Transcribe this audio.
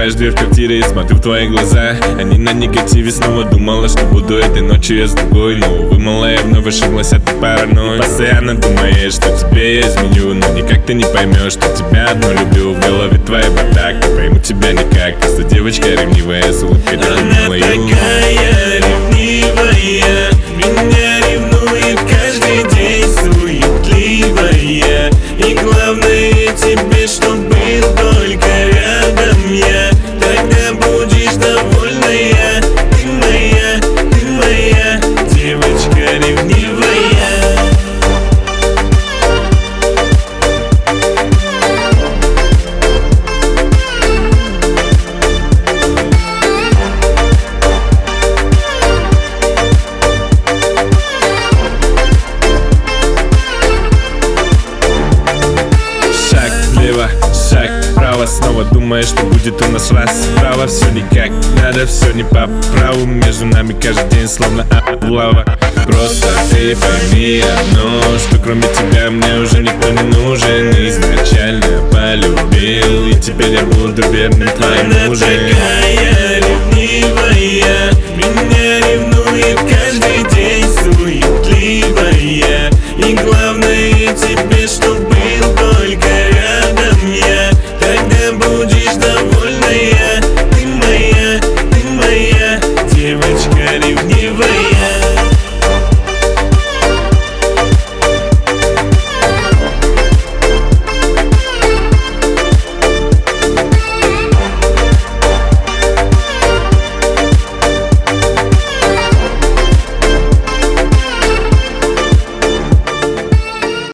Открываешь дверь в квартире и смотрю в твои глаза. Они на негативе, снова думала, что буду этой ночью я с другой. Но увы, малая, вновь ошиблась, а ты паранойя. Постоянно думаешь, что тебе я изменю, но никак ты не поймешь, что тебя одну люблю. В голове твоя бардак, не пойму тебя никак. Просто девочка ревнивая, с улыбкой она милой. такая ревнивая, меня ревнует каждый день, суетливая. И главное тебе, чтоб был только рядом я. Тогда будешь довольная. Ты моя девочка ревнивая. Шаг вправо, снова думаешь, что будет у нас раз. Справа все никак, надо все не по праву. Между нами каждый день словно облава. Просто ты пойми одно, что кроме тебя мне уже никто не нужен. Изначально полюбил, и теперь я буду верным твоим мужем. Она такая ревнивая, меня ревнует каждый день, суетливая. И главное тебе, чтоб был только рядом я. Тогда будешь довольная. Ты моя девочка ревнивая.